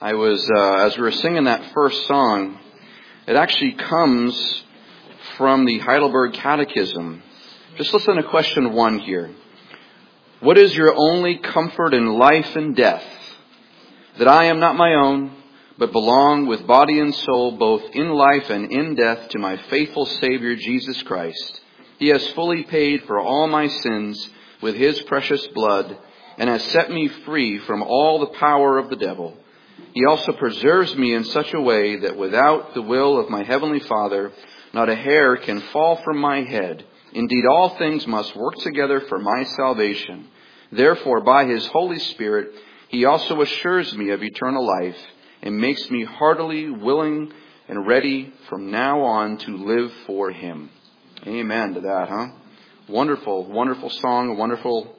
As we were singing that first song, it actually comes from the Heidelberg Catechism. Just listen to question 1 here. What is your only comfort in life and death? That I am not my own, but belong with body and soul, both in life and in death, to my faithful Savior Jesus Christ. He has fully paid for all my sins with His precious blood, and has set me free from all the power of the devil. He also preserves me in such a way that without the will of my Heavenly Father, not a hair can fall from my head. Indeed, all things must work together for my salvation. Therefore, by His Holy Spirit, He also assures me of eternal life and makes me heartily willing and ready from now on to live for Him. Amen to that, huh? Wonderful, wonderful song, a wonderful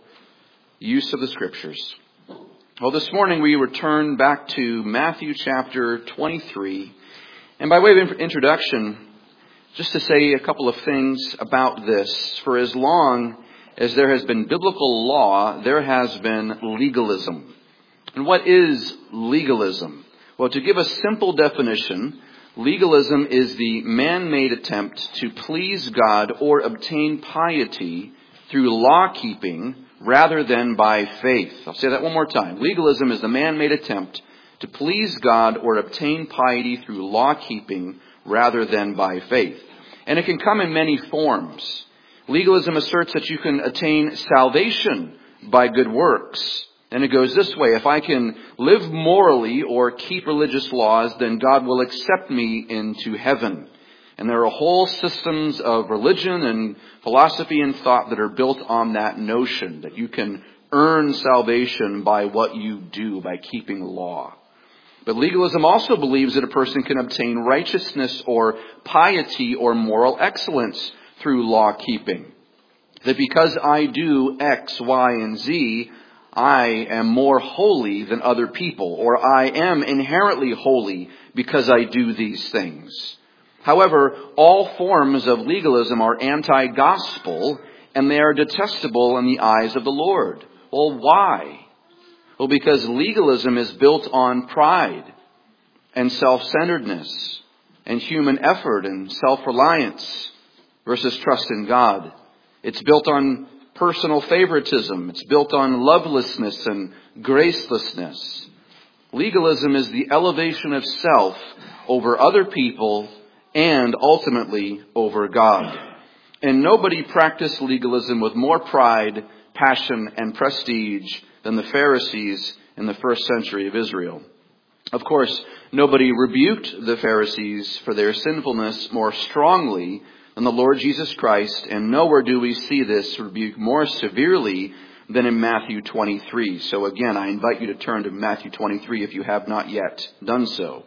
use of the Scriptures. Well, this morning we return back to Matthew chapter 23. And by way of introduction, just to say a couple of things about this. For as long as there has been biblical law, there has been legalism. And what is legalism? Well, to give a simple definition, legalism is the man-made attempt to please God or obtain piety through law-keeping rather than by faith. I'll say that one more time. Legalism is the man-made attempt to please God or obtain piety through law-keeping rather than by faith. And it can come in many forms. Legalism asserts that you can attain salvation by good works. And it goes this way: if I can live morally or keep religious laws, then God will accept me into heaven. And there are whole systems of religion and philosophy and thought that are built on that notion that you can earn salvation by what you do, by keeping law. But legalism also believes that a person can obtain righteousness or piety or moral excellence through law keeping. That because I do X, Y, and Z, I am more holy than other people, or I am inherently holy because I do these things. However, all forms of legalism are anti-gospel, and they are detestable in the eyes of the Lord. Well, why? Well, because legalism is built on pride and self-centeredness and human effort and self-reliance versus trust in God. It's built on personal favoritism. It's built on lovelessness and gracelessness. Legalism is the elevation of self over other people and ultimately over God. And nobody practiced legalism with more pride, passion, and prestige than the Pharisees in the first century of Israel. Of course, nobody rebuked the Pharisees for their sinfulness more strongly than the Lord Jesus Christ, and nowhere do we see this rebuke more severely than in Matthew 23. So again, I invite you to turn to Matthew 23 if you have not yet done so.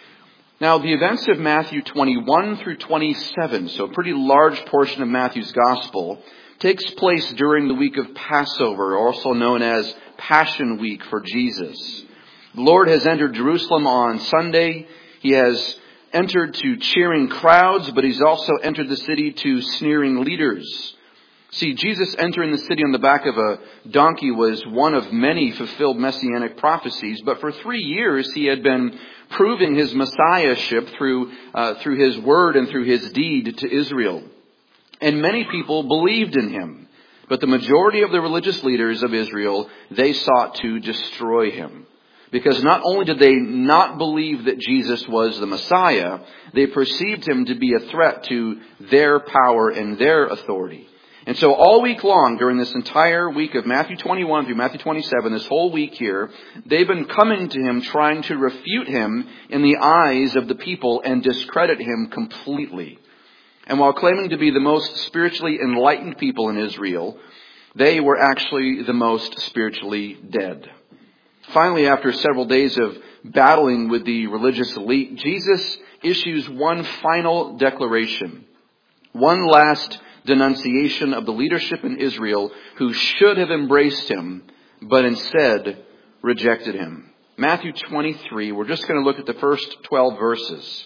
Now, the events of Matthew 21 through 27, so a pretty large portion of Matthew's Gospel, takes place during the week of Passover, also known as Passion Week for Jesus. The Lord has entered Jerusalem on Sunday. He has entered to cheering crowds, but He's also entered the city to sneering leaders. See, Jesus entering the city on the back of a donkey was one of many fulfilled messianic prophecies, but for 3 years He had been proving His messiahship through His word and through His deed to Israel. And many people believed in Him, but the majority of the religious leaders of Israel, they sought to destroy Him. Because not only did they not believe that Jesus was the Messiah, they perceived Him to be a threat to their power and their authority. And so all week long, during this entire week of Matthew 21 through Matthew 27, this whole week here, they've been coming to Him trying to refute Him in the eyes of the people and discredit Him completely. And while claiming to be the most spiritually enlightened people in Israel, they were actually the most spiritually dead. Finally, after several days of battling with the religious elite, Jesus issues one final declaration, one last denunciation of the leadership in Israel who should have embraced Him, but instead rejected Him. Matthew 23, we're just going to look at the first 12 verses.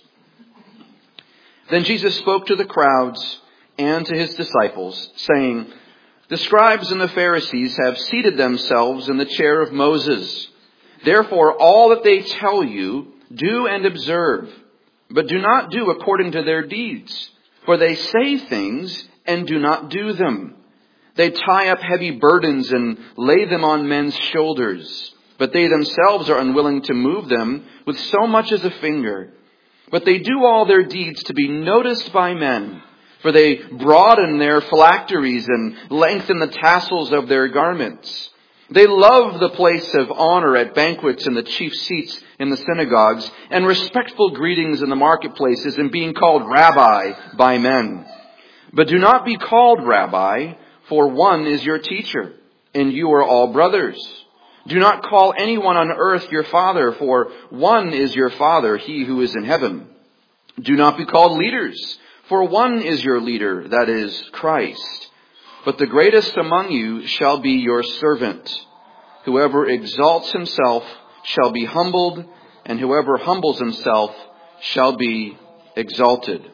Then Jesus spoke to the crowds and to His disciples, saying, "The scribes and the Pharisees have seated themselves in the chair of Moses. Therefore, all that they tell you, do and observe, but do not do according to their deeds. For they say things and do not do them. They tie up heavy burdens and lay them on men's shoulders, but they themselves are unwilling to move them with so much as a finger. But they do all their deeds to be noticed by men, for they broaden their phylacteries and lengthen the tassels of their garments. They love the place of honor at banquets and the chief seats in the synagogues, and respectful greetings in the marketplaces, and being called rabbi by men. But do not be called rabbi, for one is your teacher, and you are all brothers. Do not call anyone on earth your father, for one is your Father, he who is in heaven. Do not be called leaders, for one is your leader, that is Christ. But the greatest among you shall be your servant. Whoever exalts himself shall be humbled, and whoever humbles himself shall be exalted.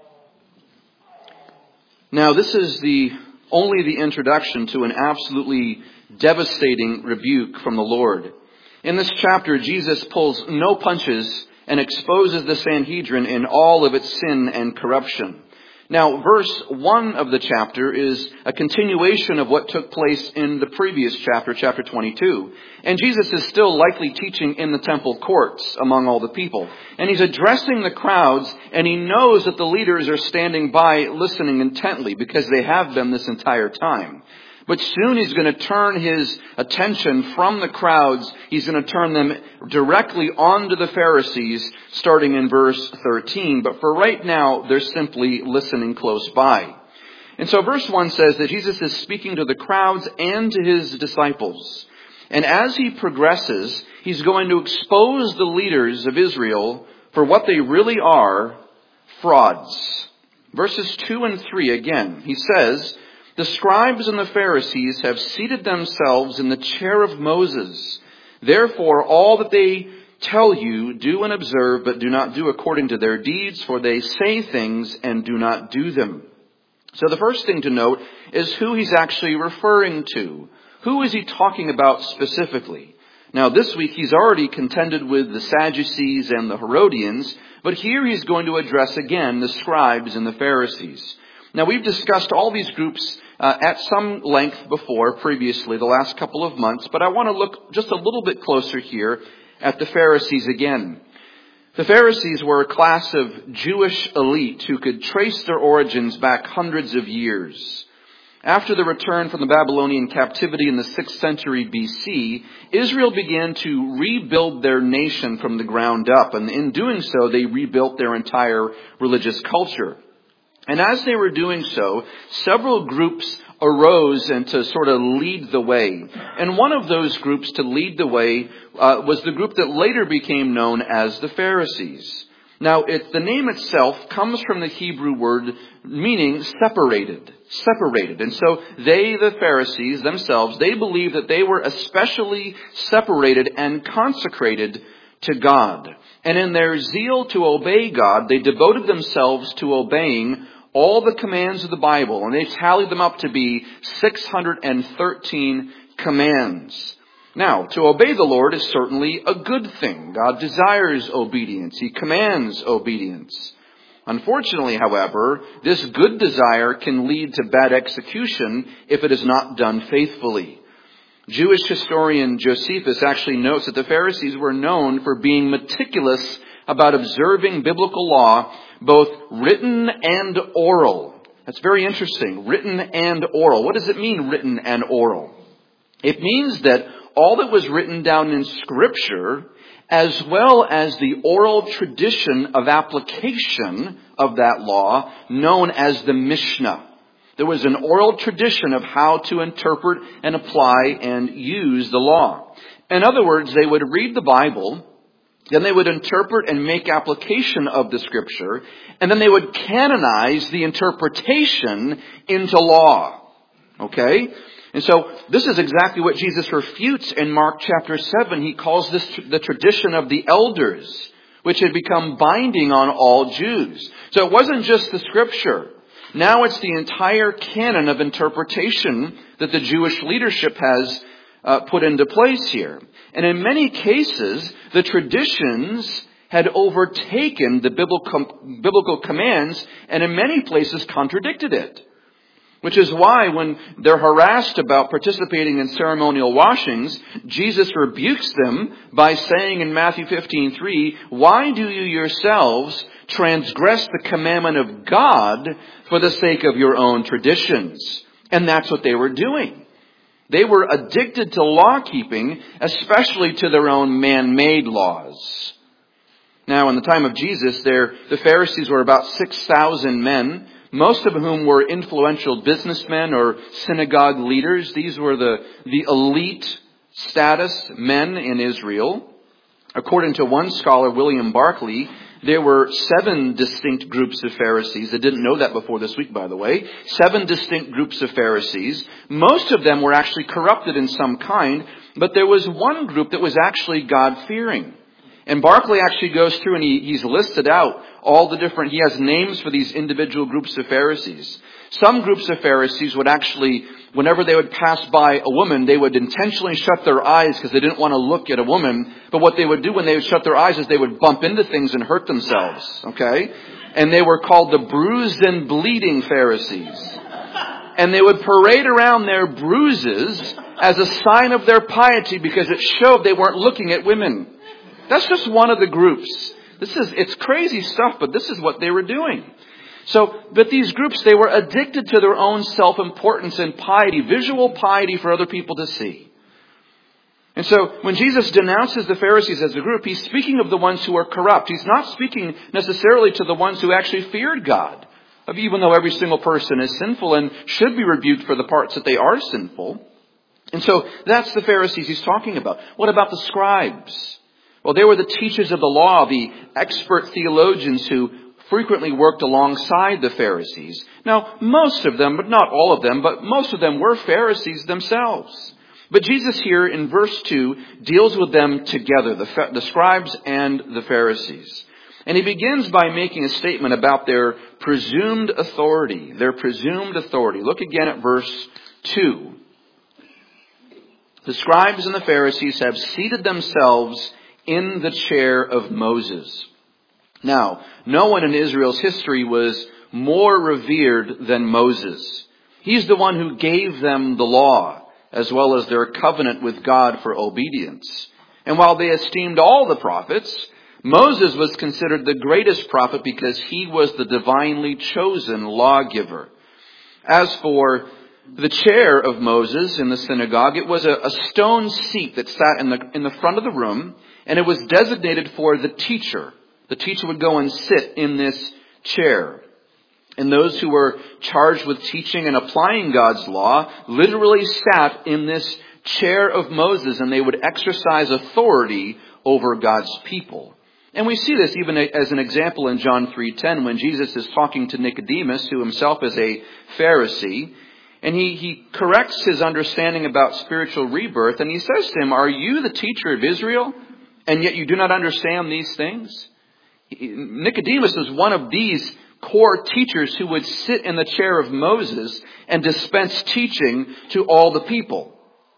Now, this is only the introduction to an absolutely devastating rebuke from the Lord. In this chapter, Jesus pulls no punches and exposes the Sanhedrin in all of its sin and corruption. Now, verse 1 of the chapter is a continuation of what took place in the previous chapter, chapter 22. And Jesus is still likely teaching in the temple courts among all the people. And he's addressing the crowds, and he knows that the leaders are standing by listening intently, because they have been this entire time. But soon he's going to turn his attention from the crowds. He's going to turn them directly onto the Pharisees, starting in verse 13. But for right now, they're simply listening close by. And so verse 1 says that Jesus is speaking to the crowds and to his disciples. And as he progresses, he's going to expose the leaders of Israel for what they really are, frauds. Verses 2 and 3 again, he says, "The scribes and the Pharisees have seated themselves in the chair of Moses. Therefore, all that they tell you, do and observe, but do not do according to their deeds, for they say things and do not do them." So the first thing to note is who he's actually referring to. Who is he talking about specifically? Now, this week he's already contended with the Sadducees and the Herodians, but here he's going to address again the scribes and the Pharisees. Now, we've discussed all these groups at some length before, previously, the last couple of months, but I want to look just a little bit closer here at the Pharisees again. The Pharisees were a class of Jewish elite who could trace their origins back hundreds of years. After the return from the Babylonian captivity in the 6th century BC, Israel began to rebuild their nation from the ground up, and in doing so, they rebuilt their entire religious culture. And as they were doing so, several groups arose and to sort of lead the way. And one of those groups to lead the way was the group that later became known as the Pharisees. Now, the name itself comes from the Hebrew word meaning separated. Separated. And so they, the Pharisees themselves, they believed that they were especially separated and consecrated to God. And in their zeal to obey God, they devoted themselves to obeying all the commands of the Bible. And they tallied them up to be 613 commands. Now, to obey the Lord is certainly a good thing. God desires obedience. He commands obedience. Unfortunately, however, this good desire can lead to bad execution if it is not done faithfully. Jewish historian Josephus actually notes that the Pharisees were known for being meticulous about observing biblical law, both written and oral. That's very interesting. Written and oral. What does it mean, written and oral? It means that all that was written down in Scripture, as well as the oral tradition of application of that law, known as the Mishnah. There was an oral tradition of how to interpret and apply and use the law. In other words, they would read the Bible, then they would interpret and make application of the Scripture, and then they would canonize the interpretation into law. Okay? And so this is exactly what Jesus refutes in Mark chapter 7. He calls this the tradition of the elders, which had become binding on all Jews. So it wasn't just the Scripture. Now it's the entire canon of interpretation that the Jewish leadership has put into place here. And in many cases, the traditions had overtaken the biblical commands and in many places contradicted it. Which is why when they're harassed about participating in ceremonial washings, Jesus rebukes them by saying in Matthew 15:3, "Why do you yourselves transgress the commandment of God for the sake of your own traditions?" And that's what they were doing. They were addicted to law keeping, especially to their own man-made laws. Now, in the time of Jesus, the Pharisees were about 6,000 men, most of whom were influential businessmen or synagogue leaders. These were the elite status men in Israel. According to one scholar, William Barclay, there were 7 distinct groups of Pharisees. I didn't know that before this week, by the way. 7 distinct groups of Pharisees. Most of them were actually corrupted in some kind, but there was one group that was actually God-fearing. And Barclay actually goes through and he's listed out all the different, he has names for these individual groups of Pharisees. Some groups of Pharisees would actually, whenever they would pass by a woman, they would intentionally shut their eyes because they didn't want to look at a woman. But what they would do when they would shut their eyes is they would bump into things and hurt themselves. Okay? And they were called the bruised and bleeding Pharisees. And they would parade around their bruises as a sign of their piety because it showed they weren't looking at women. That's just one of the groups. It's crazy stuff, but this is what they were doing. But these groups, they were addicted to their own self-importance and piety, visual piety for other people to see. And so when Jesus denounces the Pharisees as a group, he's speaking of the ones who are corrupt. He's not speaking necessarily to the ones who actually feared God, even though every single person is sinful and should be rebuked for the parts that they are sinful. And so that's the Pharisees he's talking about. What about the scribes? Well, they were the teachers of the law, the expert theologians who frequently worked alongside the Pharisees. Now, most of them, but not all of them, but most of them were Pharisees themselves. But Jesus here in verse 2 deals with them together, the scribes and the Pharisees. And he begins by making a statement about their presumed authority. Their presumed authority. Look again at verse 2. The scribes and the Pharisees have seated themselves in the chair of Moses. Now, no one in Israel's history was more revered than Moses. He's the one who gave them the law, as well as their covenant with God for obedience. And while they esteemed all the prophets, Moses was considered the greatest prophet because he was the divinely chosen lawgiver. As for the chair of Moses in the synagogue, it was a stone seat that sat in the front of the room, and it was designated for the teacher. The teacher would go and sit in this chair. And those who were charged with teaching and applying God's law literally sat in this chair of Moses, and they would exercise authority over God's people. And we see this even as an example in John 3:10 when Jesus is talking to Nicodemus, who himself is a Pharisee. And he corrects his understanding about spiritual rebirth, and he says to him, "Are you the teacher of Israel, and yet you do not understand these things?" Nicodemus is one of these core teachers who would sit in the chair of Moses and dispense teaching to all the people.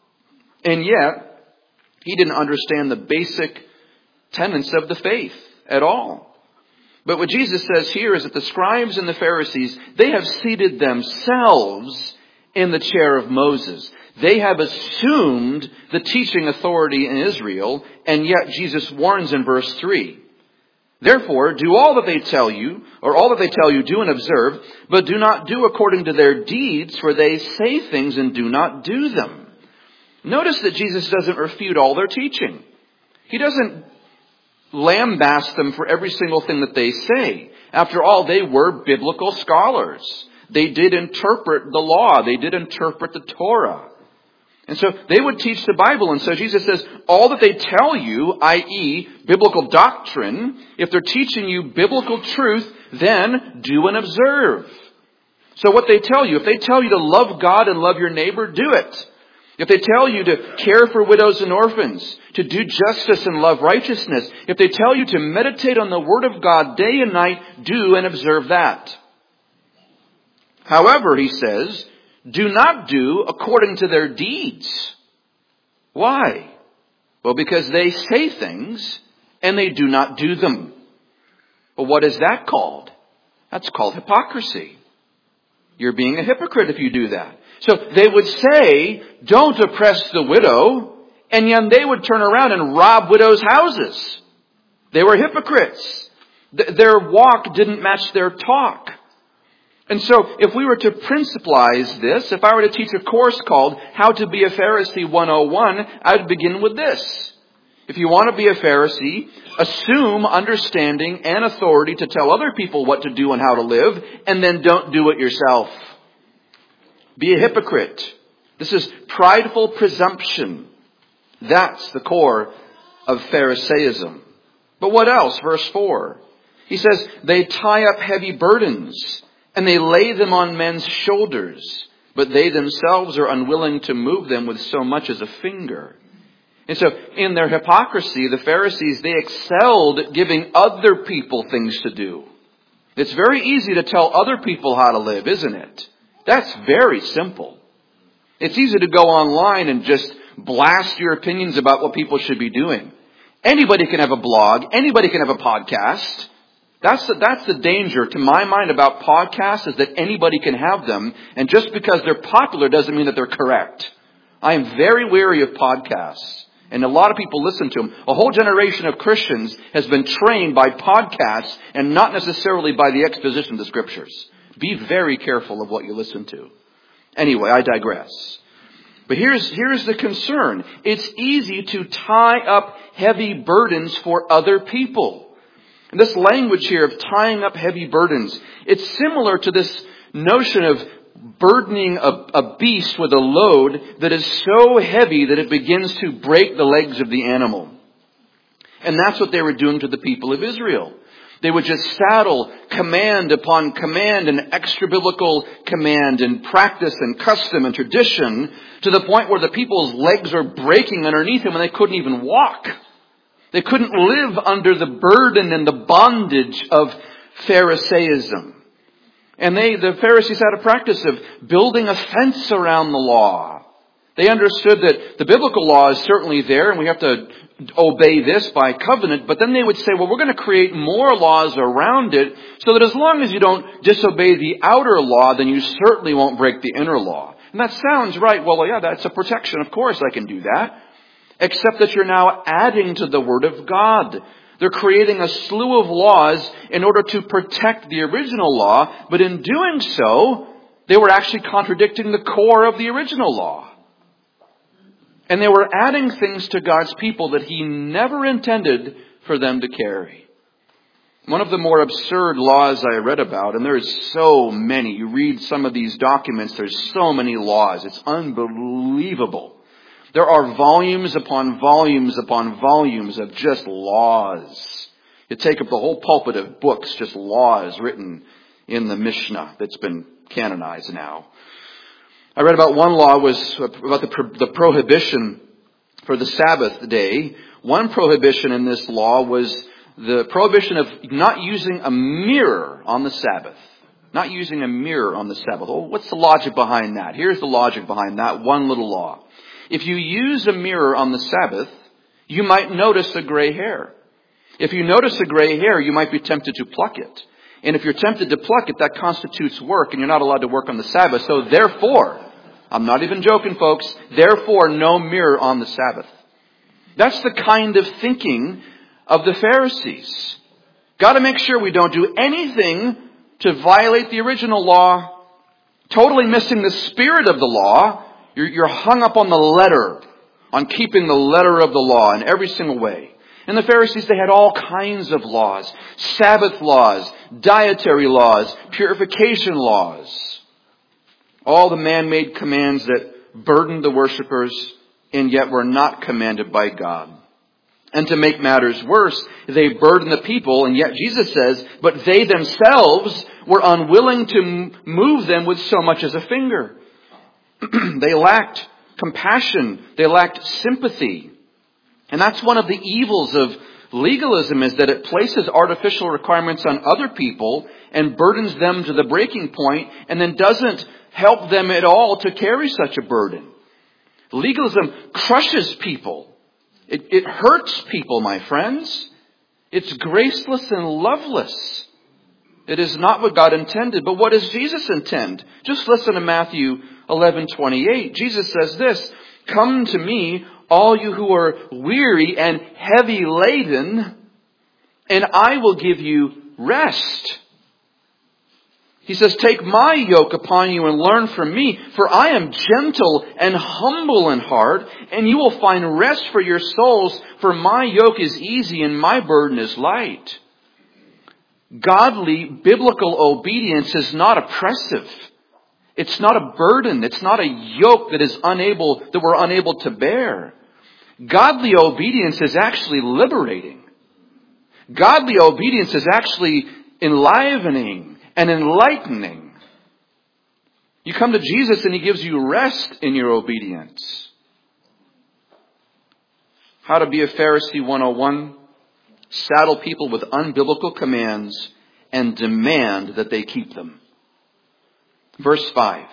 And yet, he didn't understand the basic tenets of the faith at all. But what Jesus says here is that the scribes and the Pharisees, they have seated themselves in the chair of Moses. They have assumed the teaching authority in Israel, and yet Jesus warns in verse 3. Therefore, do all that they tell you, or all that they tell you, do and observe, but do not do according to their deeds, for they say things and do not do them. Notice that Jesus doesn't refute all their teaching. He doesn't lambaste them for every single thing that they say. After all, they were biblical scholars. They did interpret the law. They did interpret the Torah. And so they would teach the Bible. And so Jesus says, all that they tell you, i.e. biblical doctrine, if they're teaching you biblical truth, then do and observe. So what they tell you, if they tell you to love God and love your neighbor, do it. If they tell you to care for widows and orphans, to do justice and love righteousness, if they tell you to meditate on the Word of God day and night, do and observe that. However, he says, do not do according to their deeds. Why? Well, because they say things and they do not do them. Well, what is that called? That's called hypocrisy. You're being a hypocrite if you do that. So they would say, don't oppress the widow, and yet they would turn around and rob widows' houses. They were hypocrites. Their walk didn't match their talk. And so if we were to principalize this, if I were to teach a course called How to Be a Pharisee 101, I would begin with this. If you want to be a Pharisee, assume understanding and authority to tell other people what to do and how to live, and then don't do it yourself. Be a hypocrite. This is prideful presumption. That's the core of Pharisaism. But what else? Verse 4. He says, they tie up heavy burdens and they lay them on men's shoulders, but they themselves are unwilling to move them with so much as a finger. And so in their hypocrisy, the Pharisees, they excelled at giving other people things to do. It's very easy to tell other people how to live, isn't it? That's very simple. It's easy to go online and just blast your opinions about what people should be doing. Anybody can have a blog. Anybody can have a podcast. That's the danger to my mind about podcasts, is that anybody can have them. And just because they're popular doesn't mean that they're correct. I am very wary of podcasts. And a lot of people listen to them. A whole generation of Christians has been trained by podcasts and not necessarily by the exposition of the Scriptures. Be very careful of what you listen to. Anyway, I digress. But here's the concern. It's easy to tie up heavy burdens for other people. And this language here of tying up heavy burdens, it's similar to this notion of burdening a beast with a load that is so heavy that it begins to break the legs of the animal. And that's what they were doing to the people of Israel. They would just saddle command upon command and extra-biblical command and practice and custom and tradition to the point where the people's legs were breaking underneath them and they couldn't even walk. They couldn't live under the burden and the bondage of Pharisaism. And the Pharisees had a practice of building a fence around the law. They understood that the biblical law is certainly there and we have to obey this by covenant. But then they would say, well, we're going to create more laws around it so that as long as you don't disobey the outer law, then you certainly won't break the inner law. And that sounds right. Well, yeah, that's a protection. Of course I can do that. Except that you're now adding to the Word of God. They're creating a slew of laws in order to protect the original law. But in doing so, they were actually contradicting the core of the original law. And they were adding things to God's people that He never intended for them to carry. One of the more absurd laws I read about, and there's so many. You read some of these documents, there's so many laws. It's unbelievable. There are volumes upon volumes upon volumes of just laws. You take up the whole pulpit of books, just laws written in the Mishnah that's been canonized now. I read about one law was about the prohibition for the Sabbath day. One prohibition in this law was the prohibition of not using a mirror on the Sabbath. Not using a mirror on the Sabbath. Well, what's the logic behind that? Here's the logic behind that one little law. If you use a mirror on the Sabbath, you might notice a gray hair. If you notice a gray hair, you might be tempted to pluck it. And if you're tempted to pluck it, that constitutes work, and you're not allowed to work on the Sabbath. So therefore, I'm not even joking, folks, therefore no mirror on the Sabbath. That's the kind of thinking of the Pharisees. Got to make sure we don't do anything to violate the original law, totally missing the spirit of the law. You're hung up on the letter, on keeping the letter of the law in every single way. And the Pharisees, they had all kinds of laws. Sabbath laws, dietary laws, purification laws. All the man-made commands that burdened the worshipers and yet were not commanded by God. And to make matters worse, they burdened the people, and yet Jesus says, but they themselves were unwilling to move them with so much as a finger. They lacked compassion. They lacked sympathy. And that's one of the evils of legalism, is that it places artificial requirements on other people and burdens them to the breaking point and then doesn't help them at all to carry such a burden. Legalism crushes people. It hurts people, my friends. It's graceless and loveless. It is not what God intended. But what does Jesus intend? Just listen to Matthew 11:28. Jesus says this, "Come to me, all you who are weary and heavy laden, and I will give you rest." He says, "Take my yoke upon you and learn from me, for I am gentle and humble in heart, and you will find rest for your souls, for my yoke is easy and my burden is light." Godly, biblical obedience is not oppressive. It's not a burden. It's not a yoke that we're unable to bear. Godly obedience is actually liberating. Godly obedience is actually enlivening and enlightening. You come to Jesus and He gives you rest in your obedience. How to be a Pharisee 101. Saddle people with unbiblical commands and demand that they keep them. Verse 5.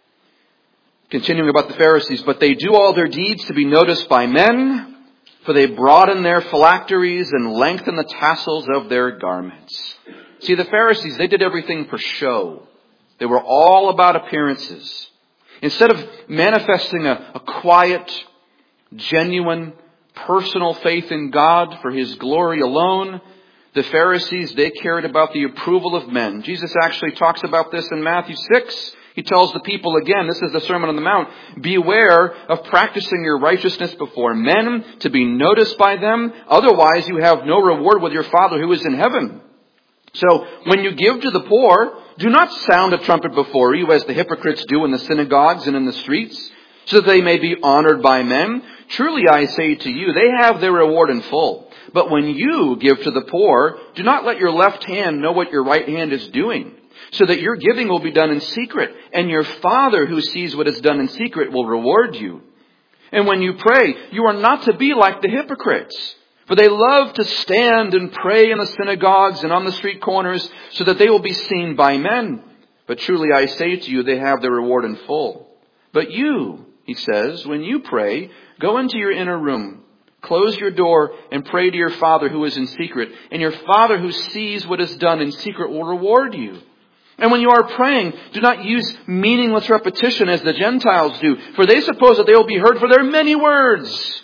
Continuing about the Pharisees, "But they do all their deeds to be noticed by men, for they broaden their phylacteries and lengthen the tassels of their garments." See, the Pharisees, they did everything for show. They were all about appearances. Instead of manifesting a quiet, genuine, personal faith in God for His glory alone, the Pharisees, they cared about the approval of men. Jesus actually talks about this in Matthew 6. He tells the people again, this is the Sermon on the Mount, "Beware of practicing your righteousness before men to be noticed by them. Otherwise you have no reward with your Father who is in heaven. So when you give to the poor, do not sound a trumpet before you as the hypocrites do in the synagogues and in the streets, so that they may be honored by men. Truly I say to you, they have their reward in full. But when you give to the poor, do not let your left hand know what your right hand is doing, so that your giving will be done in secret, and your Father who sees what is done in secret will reward you. And when you pray, you are not to be like the hypocrites, for they love to stand and pray in the synagogues and on the street corners, so that they will be seen by men. But truly I say to you, they have their reward in full. But you," he says, "when you pray, go into your inner room, close your door, and pray to your Father who is in secret. And your Father who sees what is done in secret will reward you. And when you are praying, do not use meaningless repetition as the Gentiles do, for they suppose that they will be heard for their many words,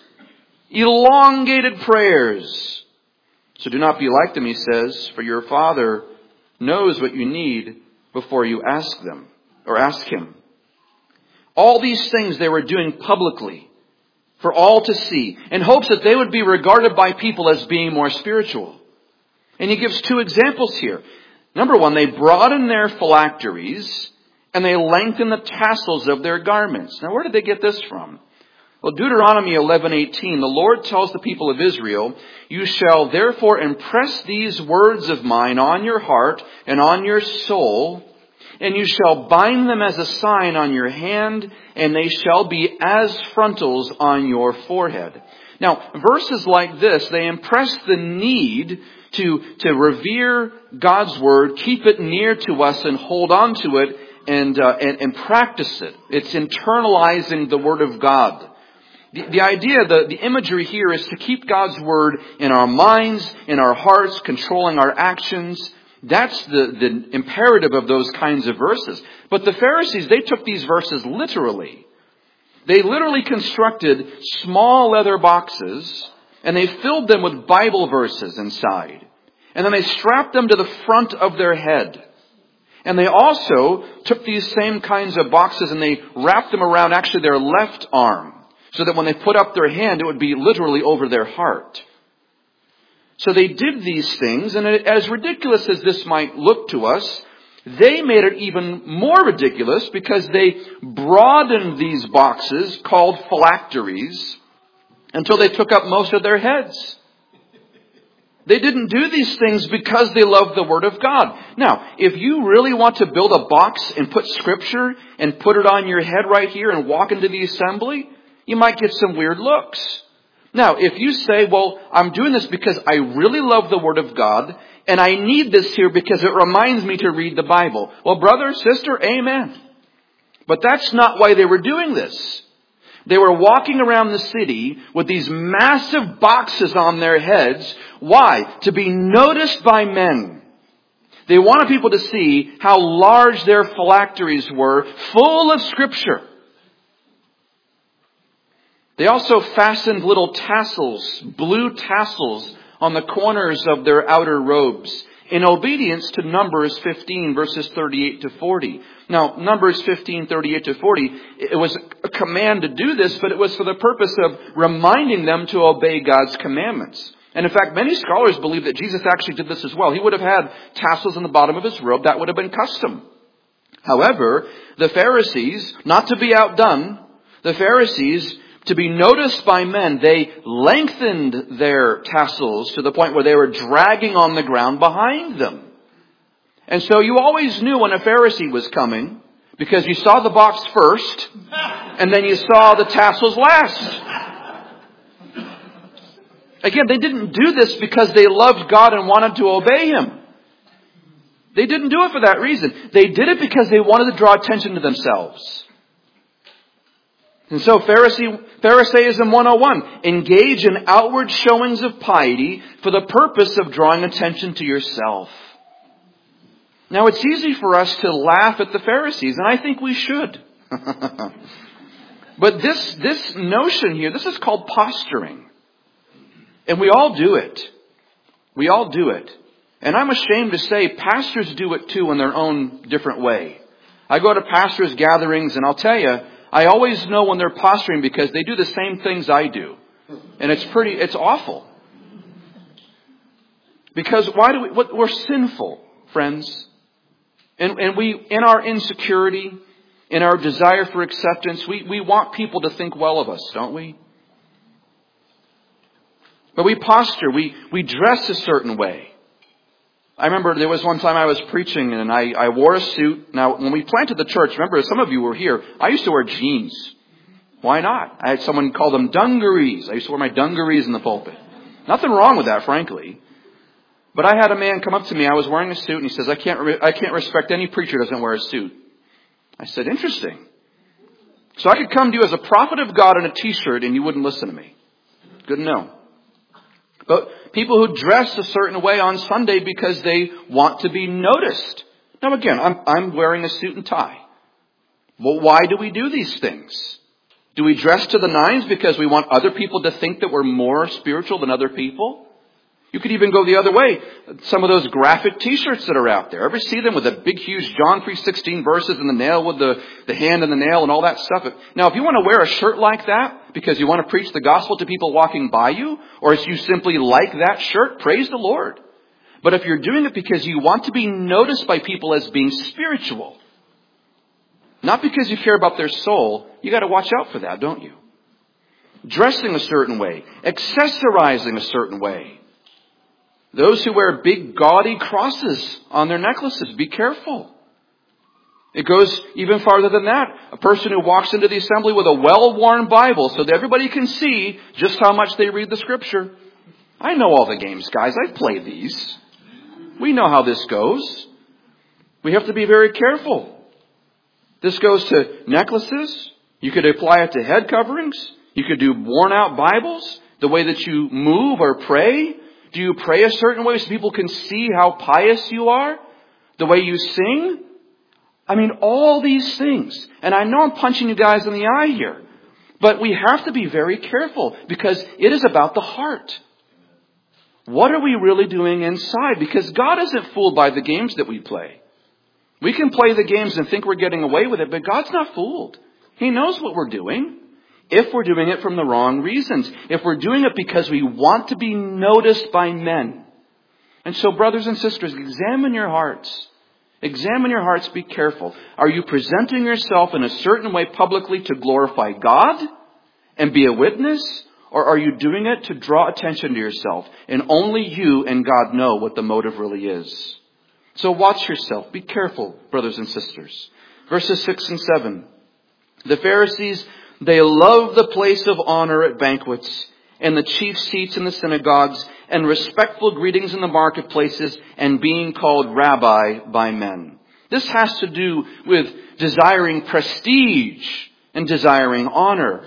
elongated prayers. So do not be like them," he says, "for your Father knows what you need before you ask them or ask Him." All these things they were doing publicly for all to see, in hopes that they would be regarded by people as being more spiritual. And he gives two examples here. Number one, they broaden their phylacteries and they lengthen the tassels of their garments. Now, where did they get this from? Well, Deuteronomy 11:18, the Lord tells the people of Israel, "You shall therefore impress these words of mine on your heart and on your soul, and you shall bind them as a sign on your hand, and they shall be as frontals on your forehead." Now, verses like this, they impress the need to revere God's Word, keep it near to us and hold on to it and practice it. It's internalizing the Word of God. The idea, the imagery here is to keep God's Word in our minds, in our hearts, controlling our actions. That's the imperative of those kinds of verses. But the Pharisees, they took these verses literally. They literally constructed small leather boxes and they filled them with Bible verses inside. And then they strapped them to the front of their head. And they also took these same kinds of boxes and they wrapped them around actually their left arm, so that when they put up their hand, it would be literally over their heart. So they did these things, and as ridiculous as this might look to us, they made it even more ridiculous because they broadened these boxes called phylacteries until they took up most of their heads. They didn't do these things because they loved the Word of God. Now, if you really want to build a box and put Scripture and put it on your head right here and walk into the assembly, you might get some weird looks. Now, if you say, well, I'm doing this because I really love the Word of God, and I need this here because it reminds me to read the Bible. Well, brother, sister, amen. But that's not why they were doing this. They were walking around the city with these massive boxes on their heads. Why? To be noticed by men. They wanted people to see how large their phylacteries were, full of Scripture. They also fastened little tassels, blue tassels, on the corners of their outer robes, in obedience to Numbers 15, verses 38 to 40. Now, Numbers 15, 38 to 40, it was a command to do this, but it was for the purpose of reminding them to obey God's commandments. And in fact, many scholars believe that Jesus actually did this as well. He would have had tassels on the bottom of his robe. That would have been custom. However, the Pharisees, not to be outdone, the Pharisees, to be noticed by men, they lengthened their tassels to the point where they were dragging on the ground behind them. And so you always knew when a Pharisee was coming, because you saw the box first, and then you saw the tassels last. Again, they didn't do this because they loved God and wanted to obey Him. They didn't do it for that reason. They did it because they wanted to draw attention to themselves. And so Pharisaism 101, engage in outward showings of piety for the purpose of drawing attention to yourself. Now it's easy for us to laugh at the Pharisees, and I think we should. But this notion here, this is called posturing. And we all do it. We all do it. And I'm ashamed to say pastors do it too in their own different way. I go to pastors' gatherings and I'll tell you, I always know when they're posturing because they do the same things I do. And it's awful. Because we're sinful, friends. And we, in our insecurity, in our desire for acceptance, we want people to think well of us, don't we? But we posture, we dress a certain way. I remember there was one time I was preaching and I wore a suit. Now, when we planted the church, remember some of you were here, I used to wear jeans. Why not? I had someone call them dungarees. I used to wear my dungarees in the pulpit. Nothing wrong with that, frankly. But I had a man come up to me, I was wearing a suit, and he says, I can't respect any preacher who doesn't wear a suit. I said, interesting. So I could come to you as a prophet of God in a t-shirt and you wouldn't listen to me. Good to know. But people who dress a certain way on Sunday because they want to be noticed. Now again, I'm wearing a suit and tie. Well, why do we do these things? Do we dress to the nines because we want other people to think that we're more spiritual than other people? You could even go the other way. Some of those graphic t-shirts that are out there. Ever see them with the big, huge John 3:16 verses and the nail with the hand and the nail and all that stuff? Now, if you want to wear a shirt like that because you want to preach the gospel to people walking by you, or if you simply like that shirt, praise the Lord. But if you're doing it because you want to be noticed by people as being spiritual, not because you care about their soul, you got to watch out for that, don't you? Dressing a certain way, accessorizing a certain way. Those who wear big gaudy crosses on their necklaces, be careful. It goes even farther than that. A person who walks into the assembly with a well-worn Bible so that everybody can see just how much they read the Scripture. I know all the games, guys. I've played these. We know how this goes. We have to be very careful. This goes to necklaces. You could apply it to head coverings. You could do worn-out Bibles. The way that you move or pray. Do you pray a certain way so people can see how pious you are? The way you sing? I mean, all these things. And I know I'm punching you guys in the eye here. But we have to be very careful because it is about the heart. What are we really doing inside? Because God isn't fooled by the games that we play. We can play the games and think we're getting away with it, but God's not fooled. He knows what we're doing. If we're doing it from the wrong reasons. If we're doing it because we want to be noticed by men. And so, brothers and sisters, examine your hearts. Examine your hearts, be careful. Are you presenting yourself in a certain way publicly to glorify God and be a witness? Or are you doing it to draw attention to yourself? And only you and God know what the motive really is. So watch yourself. Be careful, brothers and sisters. Verses 6 and 7. The Pharisees, they love the place of honor at banquets and the chief seats in the synagogues and respectful greetings in the marketplaces and being called rabbi by men. This has to do with desiring prestige and desiring honor.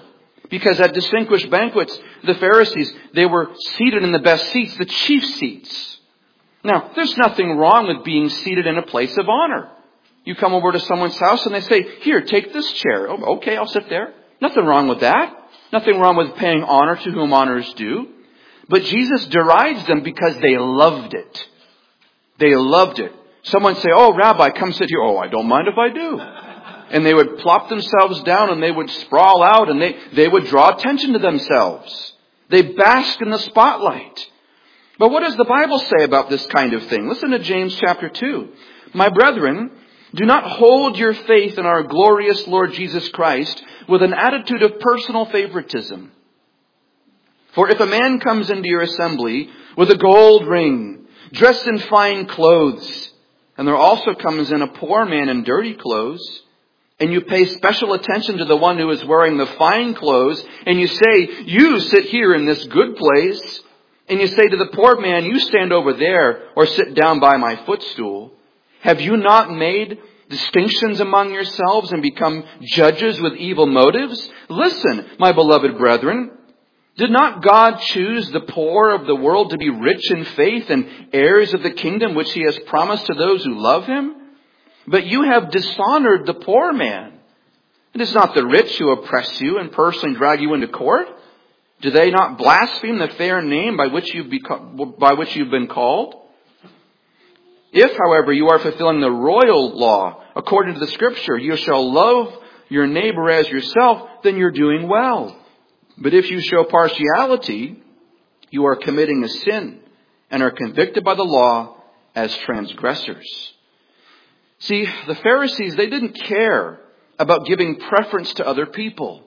Because at distinguished banquets, the Pharisees, they were seated in the best seats, the chief seats. Now, there's nothing wrong with being seated in a place of honor. You come over to someone's house and they say, here, take this chair. Oh, okay, I'll sit there. Nothing wrong with that. Nothing wrong with paying honor to whom honor is due. But Jesus derides them because they loved it. They loved it. Someone say, oh, Rabbi, come sit here. Oh, I don't mind if I do. And they would plop themselves down and they would sprawl out and they would draw attention to themselves. They bask in the spotlight. But what does the Bible say about this kind of thing? Listen to James chapter 2. My brethren, do not hold your faith in our glorious Lord Jesus Christ with an attitude of personal favoritism. For if a man comes into your assembly with a gold ring, dressed in fine clothes, and there also comes in a poor man in dirty clothes, and you pay special attention to the one who is wearing the fine clothes, and you say, you sit here in this good place, and you say to the poor man, you stand over there, or sit down by my footstool, have you not made distinctions among yourselves and become judges with evil motives? Listen, my beloved brethren, did not God choose the poor of the world to be rich in faith and heirs of the kingdom which he has promised to those who love him? But you have dishonored the poor man. It is not the rich who oppress you and personally drag you into court. Do they not blaspheme the fair name by which you've been called? If, however, you are fulfilling the royal law, according to the Scripture, you shall love your neighbor as yourself, then you're doing well. But if you show partiality, you are committing a sin and are convicted by the law as transgressors. See, the Pharisees, they didn't care about giving preference to other people.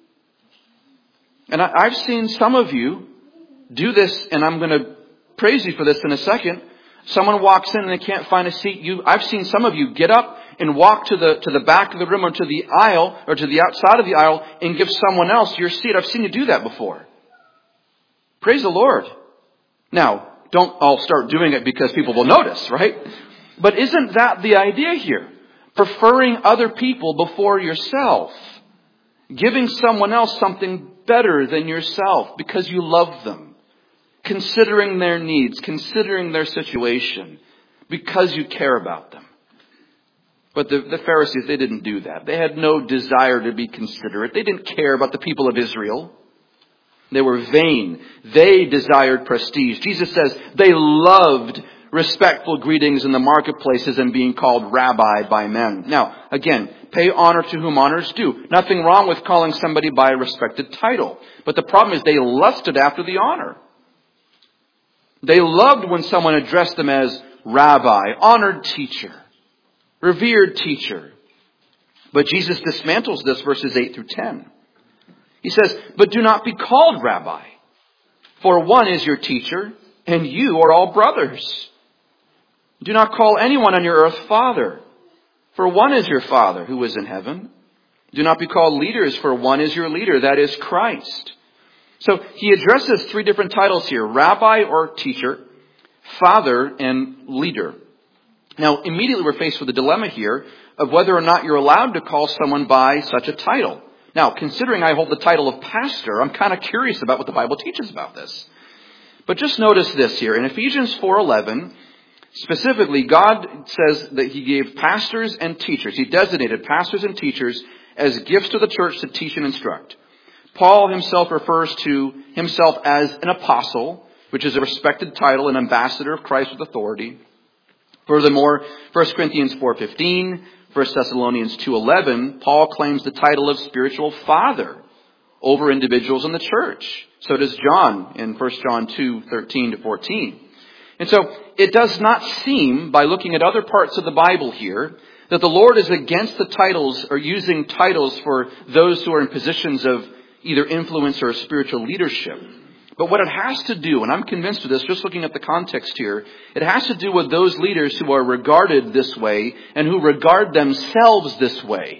And I've seen some of you do this, and I'm going to praise you for this in a second. Someone walks in and they can't find a seat. I've seen some of you get up and walk to the back of the room or to the aisle or to the outside of the aisle and give someone else your seat. I've seen you do that before. Praise the Lord. Now, don't all start doing it because people will notice, right? But isn't that the idea here? Preferring other people before yourself. Giving someone else something better than yourself because you love them. Considering their needs, considering their situation, because you care about them. But the Pharisees, they didn't do that. They had no desire to be considerate. They didn't care about the people of Israel. They were vain. They desired prestige. Jesus says they loved respectful greetings in the marketplaces and being called rabbi by men. Now, again, pay honor to whom honor is due. Nothing wrong with calling somebody by a respected title. But the problem is they lusted after the honor. They loved when someone addressed them as rabbi, honored teacher, revered teacher. But Jesus dismantles this, verses 8 through 10. He says, but do not be called rabbi, for one is your teacher, and you are all brothers. Do not call anyone on your earth father, for one is your Father who is in heaven. Do not be called leaders, for one is your leader, that is Christ. So he addresses three different titles here, rabbi or teacher, father, and leader. Now, immediately we're faced with a dilemma here of whether or not you're allowed to call someone by such a title. Now, considering I hold the title of pastor, I'm kind of curious about what the Bible teaches about this. But just notice this here. In Ephesians 4:11, specifically, God says that he gave pastors and teachers. He designated pastors and teachers as gifts to the church to teach and instruct. Paul himself refers to himself as an apostle, which is a respected title, an ambassador of Christ with authority. Furthermore, 1 Corinthians 4:15, 1 Thessalonians 2:11, Paul claims the title of spiritual father over individuals in the church. So does John in 1 John 2:13 to 14. And so it does not seem, by looking at other parts of the Bible here, that the Lord is against the titles or using titles for those who are in positions of either influence or spiritual leadership. But what it has to do, and I'm convinced of this just looking at the context here, it has to do with those leaders who are regarded this way and who regard themselves this way.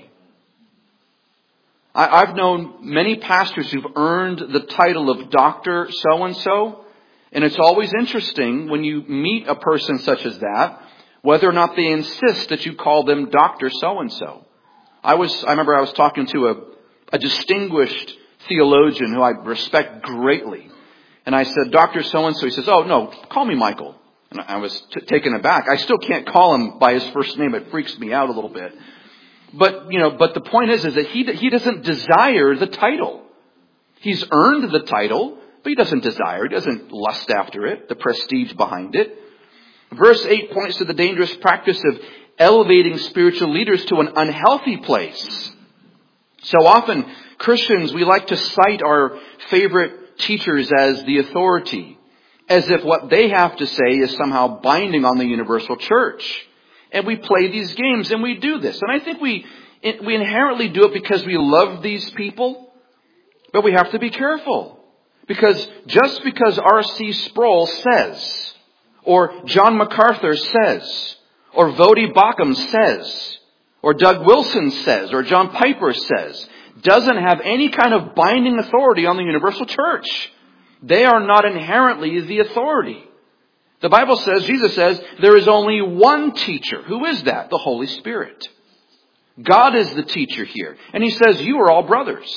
I've known many pastors who've earned the title of Dr. So-and-so, and it's always interesting when you meet a person such as that, whether or not they insist that you call them Dr. So-and-so. I remember I was talking to a distinguished theologian who I respect greatly. And I said, Dr. So-and-so. He says, oh, no, call me Michael. And I was taken aback. I still can't call him by his first name. It freaks me out a little bit. But the point is that he doesn't desire the title. He's earned the title, but he doesn't desire it. He doesn't lust after it, the prestige behind it. Verse 8 points to the dangerous practice of elevating spiritual leaders to an unhealthy place. So often, Christians, we like to cite our favorite teachers as the authority, as if what they have to say is somehow binding on the universal church. And we play these games, and we do this. And I think we inherently do it because we love these people, but we have to be careful. Because just because R.C. Sproul says, or John MacArthur says, or Voddie Baucham says, or Doug Wilson says, or John Piper says, doesn't have any kind of binding authority on the universal church. They are not inherently the authority. The Bible says, Jesus says, there is only one teacher. Who is that? The Holy Spirit. God is the teacher here. And He says, you are all brothers.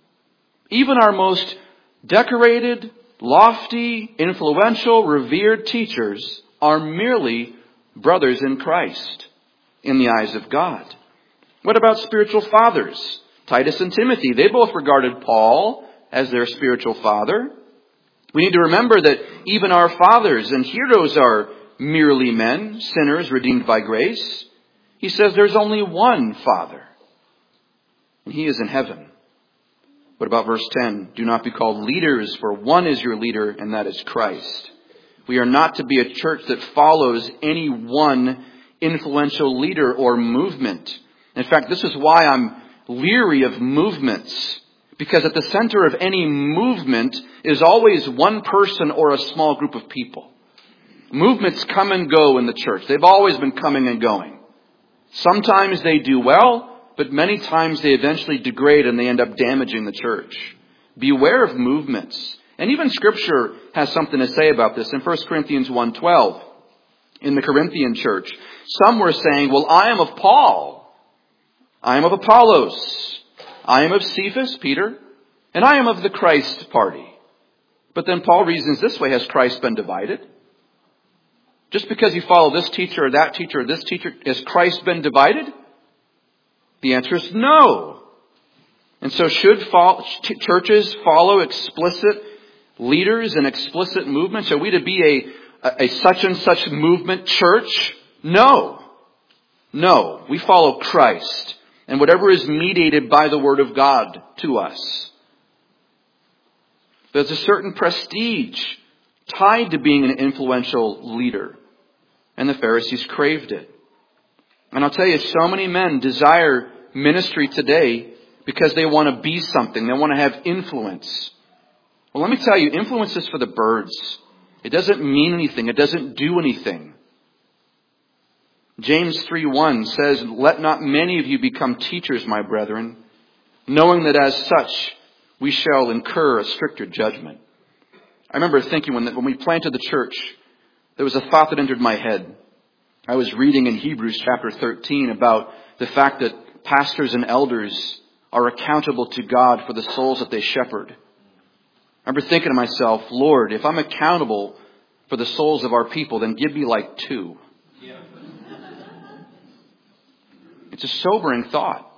Even our most decorated, lofty, influential, revered teachers are merely brothers in Christ in the eyes of God. What about spiritual fathers? Titus and Timothy, they both regarded Paul as their spiritual father. We need to remember that even our fathers and heroes are merely men, sinners redeemed by grace. He says there's only one Father, and He is in heaven. What about verse 10? Do not be called leaders, for one is your leader, and that is Christ. We are not to be a church that follows any one influential leader or movement. In fact, this is why I'm leery of movements. Because at the center of any movement is always one person or a small group of people. Movements come and go in the church. They've always been coming and going. Sometimes they do well, but many times they eventually degrade and they end up damaging the church. Beware of movements. And even Scripture has something to say about this. In 1 Corinthians 1:12, in the Corinthian church, some were saying, well, I am of Paul. I am of Apollos. I am of Cephas, Peter, and I am of the Christ party. But then Paul reasons this way, has Christ been divided? Just because you follow this teacher or that teacher or this teacher, has Christ been divided? The answer is no. And so should churches follow explicit leaders and explicit movements? Are we to be a such and such movement church? No. No. We follow Christ. And whatever is mediated by the Word of God to us. There's a certain prestige tied to being an influential leader. And the Pharisees craved it. And I'll tell you, so many men desire ministry today because they want to be something. They want to have influence. Well, let me tell you, influence is for the birds. It doesn't mean anything. It doesn't do anything. James 3:1 says, let not many of you become teachers, my brethren, knowing that as such we shall incur a stricter judgment. I remember thinking when we planted the church, there was a thought that entered my head. I was reading in Hebrews chapter 13 about the fact that pastors and elders are accountable to God for the souls that they shepherd. I remember thinking to myself, Lord, if I'm accountable for the souls of our people, then give me like 2. It's a sobering thought.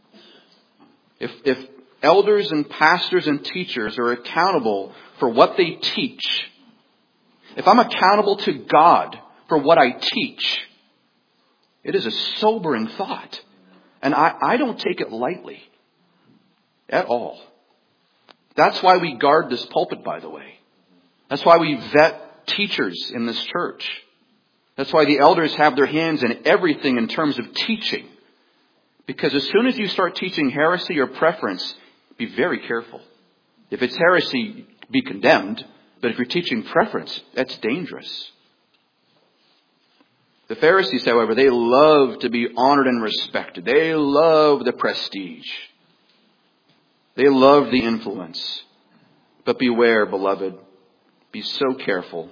If elders and pastors and teachers are accountable for what they teach, if I'm accountable to God for what I teach, it is a sobering thought. And I don't take it lightly at all. That's why we guard this pulpit, by the way. That's why we vet teachers in this church. That's why the elders have their hands in everything in terms of teaching. Because as soon as you start teaching heresy or preference, be very careful. If it's heresy, be condemned. But if you're teaching preference, that's dangerous. The Pharisees, however, they love to be honored and respected. They love the prestige. They love the influence. But beware, beloved. Be so careful.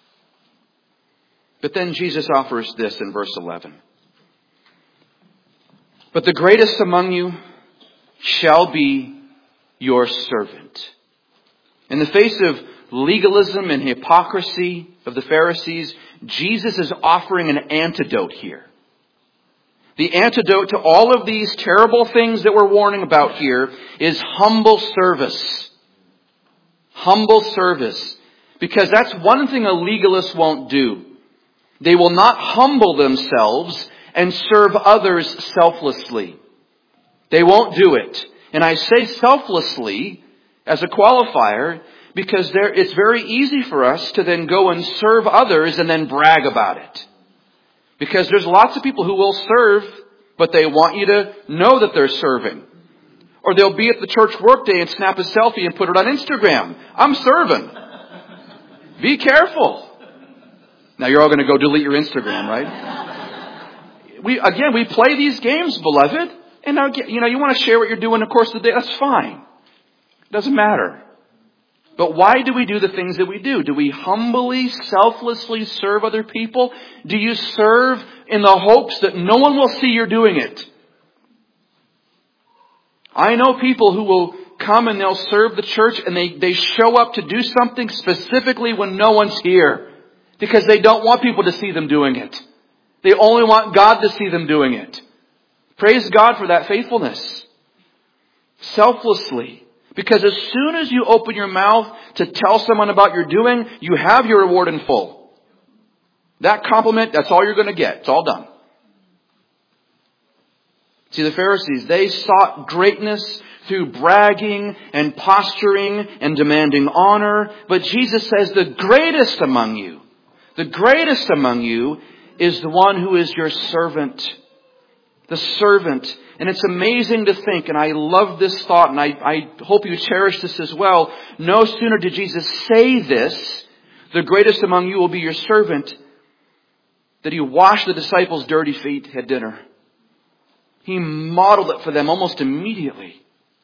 But then Jesus offers this in verse 11. But the greatest among you shall be your servant. In the face of legalism and hypocrisy of the Pharisees, Jesus is offering an antidote here. The antidote to all of these terrible things that we're warning about here is humble service. Humble service. Because that's one thing a legalist won't do. They will not humble themselves and serve others selflessly. They won't do it. And I say selflessly as a qualifier because it's very easy for us to then go and serve others and then brag about it. Because there's lots of people who will serve, but they want you to know that they're serving. Or they'll be at the church workday and snap a selfie and put it on Instagram. I'm serving. Be careful. Now you're all going to go delete your Instagram, right? We play these games, beloved. And now, you want to share what you're doing, of course, today. That's fine. It doesn't matter. But why do we do the things that we do? Do we humbly, selflessly serve other people? Do you serve in the hopes that no one will see you're doing it? I know people who will come and they'll serve the church and they show up to do something specifically when no one's here. Because they don't want people to see them doing it. They only want God to see them doing it. Praise God for that faithfulness. Selflessly. Because as soon as you open your mouth to tell someone about your doing, you have your reward in full. That compliment, that's all you're going to get. It's all done. See, the Pharisees, they sought greatness through bragging and posturing and demanding honor. But Jesus says the greatest among you is the one who is your servant. The servant. And it's amazing to think, and I love this thought, and I hope you cherish this as well. No sooner did Jesus say this, the greatest among you will be your servant, that he washed the disciples' dirty feet at dinner. He modeled it for them almost immediately.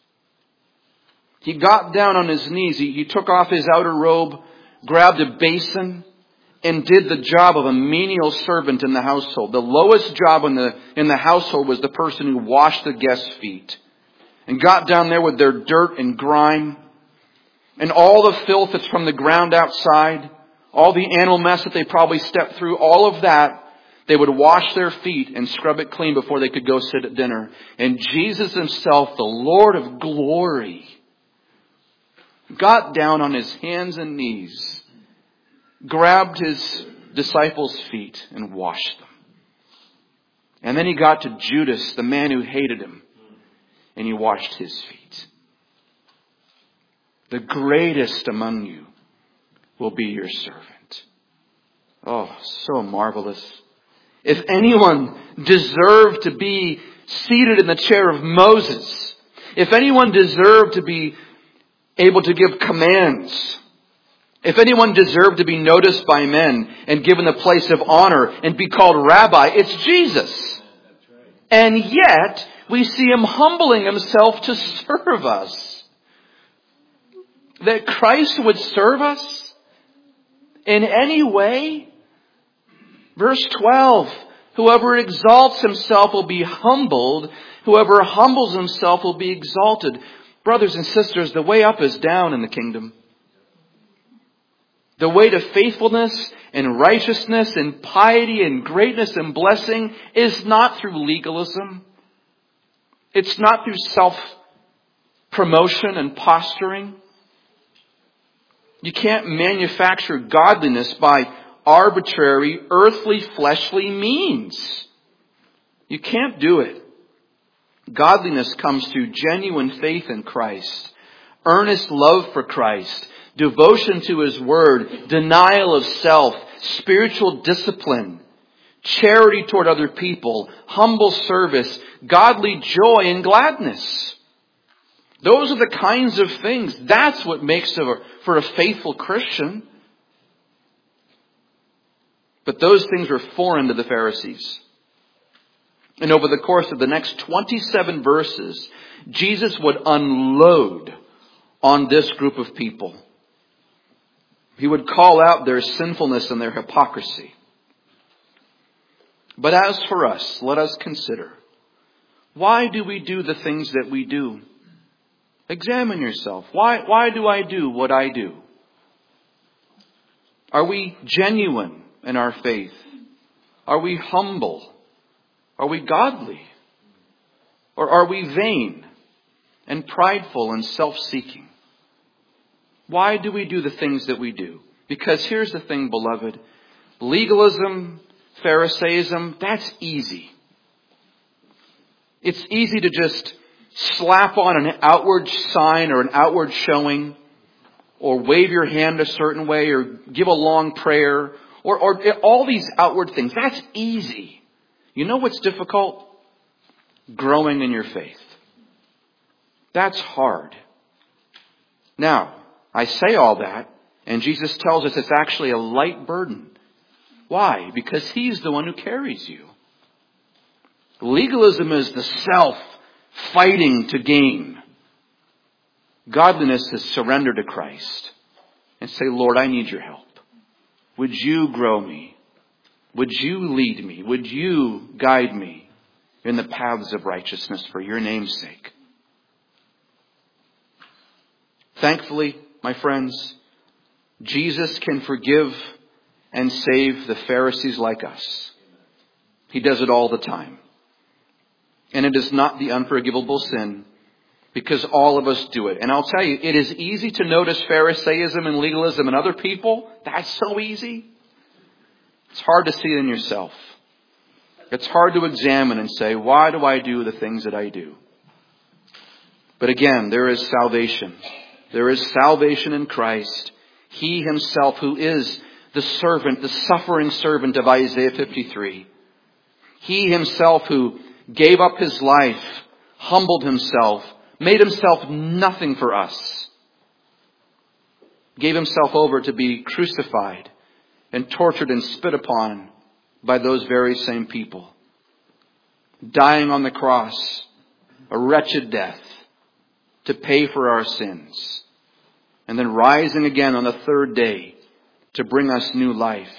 He got down on his knees. He took off his outer robe, grabbed a basin, and did the job of a menial servant in the household. The lowest job in the household was the person who washed the guests' feet. And got down there with their dirt and grime. And all the filth that's from the ground outside. All the animal mess that they probably stepped through. All of that. They would wash their feet and scrub it clean before they could go sit at dinner. And Jesus himself, the Lord of glory, got down on his hands and knees, grabbed his disciples' feet and washed them. And then he got to Judas, the man who hated him, and he washed his feet. The greatest among you will be your servant. Oh, so marvelous. If anyone deserved to be seated in the chair of Moses, if anyone deserved to be able to give commands, if anyone deserved to be noticed by men and given the place of honor and be called rabbi, it's Jesus. And yet, we see him humbling himself to serve us. That Christ would serve us in any way. Verse 12, whoever exalts himself will be humbled. Whoever humbles himself will be exalted. Brothers and sisters, the way up is down in the kingdom. The way to faithfulness and righteousness and piety and greatness and blessing is not through legalism. It's not through self-promotion and posturing. You can't manufacture godliness by arbitrary, earthly, fleshly means. You can't do it. Godliness comes through genuine faith in Christ, earnest love for Christ, devotion to his word, denial of self, spiritual discipline, charity toward other people, humble service, godly joy and gladness. Those are the kinds of things. That's what makes for a faithful Christian. But those things were foreign to the Pharisees. And over the course of the next 27 verses, Jesus would unload on this group of people. He would call out their sinfulness and their hypocrisy. But as for us, let us consider, why do we do the things that we do? Examine yourself. Why do I do what I do? Are we genuine in our faith? Are we humble? Are we godly? Or are we vain and prideful and self-seeking? Why do we do the things that we do? Because here's the thing, beloved. Legalism, Pharisaism, that's easy. It's easy to just slap on an outward sign or an outward showing, or wave your hand a certain way, or give a long prayer, or all these outward things. That's easy. You know what's difficult? Growing in your faith. That's hard. Now, I say all that, and Jesus tells us it's actually a light burden. Why? Because He's the one who carries you. Legalism is the self fighting to gain. Godliness is surrender to Christ and say, Lord, I need your help. Would you grow me? Would you lead me? Would you guide me in the paths of righteousness for your name's sake? Thankfully, my friends, Jesus can forgive and save the Pharisees like us. He does it all the time. And it is not the unforgivable sin, because all of us do it. And I'll tell you, it is easy to notice Pharisaism and legalism in other people. That's so easy. It's hard to see it in yourself. It's hard to examine and say, why do I do the things that I do? But again, there is salvation. There is salvation in Christ. He Himself, who is the servant, the suffering servant of Isaiah 53. He Himself who gave up His life, humbled Himself, made Himself nothing for us, gave Himself over to be crucified and tortured and spit upon by those very same people, dying on the cross, a wretched death, to pay for our sins, and then rising again on the third day to bring us new life.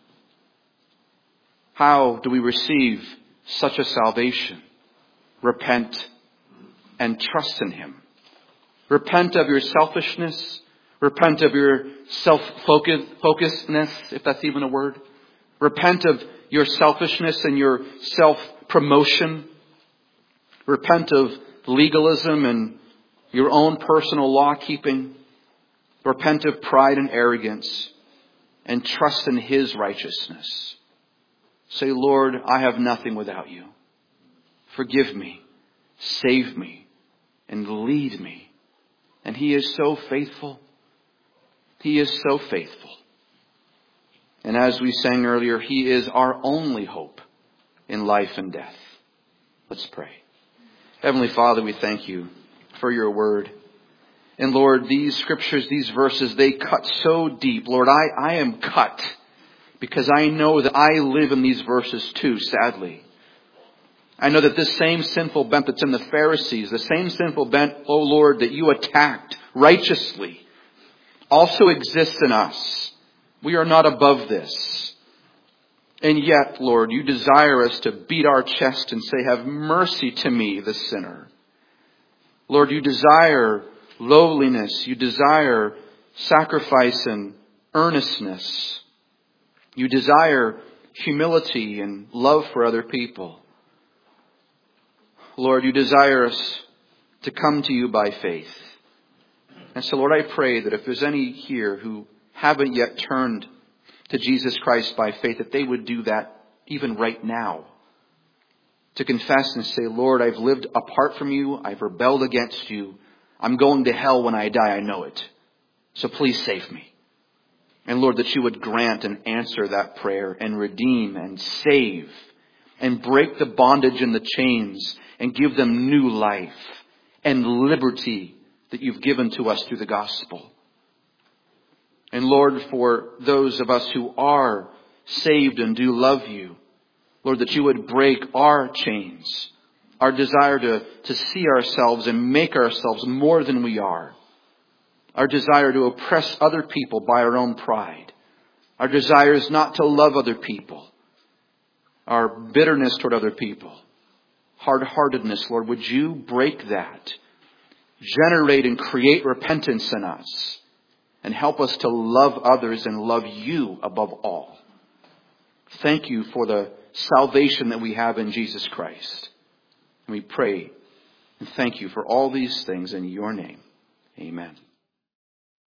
How do we receive such a salvation? Repent and trust in Him. Repent of your selfishness. Repent of your self-focusedness, if that's even a word. Repent of your selfishness and your self-promotion. Repent of legalism and your own personal law-keeping. Repent of pride and arrogance and trust in His righteousness. Say, Lord, I have nothing without you. Forgive me, save me, and lead me. And He is so faithful. He is so faithful. And as we sang earlier, He is our only hope in life and death. Let's pray. Heavenly Father, we thank you for your word. And Lord, these scriptures, these verses, they cut so deep. Lord, I am cut because I know that I live in these verses too, sadly. I know that this same sinful bent that's in the Pharisees, the same sinful bent, oh Lord, that you attacked righteously, also exists in us. We are not above this. And yet, Lord, you desire us to beat our chest and say, have mercy to me, the sinner. Lord, you desire lowliness. You desire sacrifice and earnestness. You desire humility and love for other people. Lord, you desire us to come to you by faith. And so, Lord, I pray that if there's any here who haven't yet turned to Jesus Christ by faith, that they would do that even right now. To confess and say, Lord, I've lived apart from you. I've rebelled against you. I'm going to hell when I die. I know it. So please save me. And Lord, that you would grant and answer that prayer and redeem and save and break the bondage and the chains and give them new life and liberty that you've given to us through the gospel. And Lord, for those of us who are saved and do love you, Lord, that you would break our chains, our desire to see ourselves and make ourselves more than we are, our desire to oppress other people by our own pride, our desire is not to love other people, our bitterness toward other people, hard-heartedness, Lord, would you break that? generate and create repentance in us, and help us to love others and love you above all. Thank you for the salvation that we have in Jesus Christ. And we pray and thank you for all these things in your name. Amen.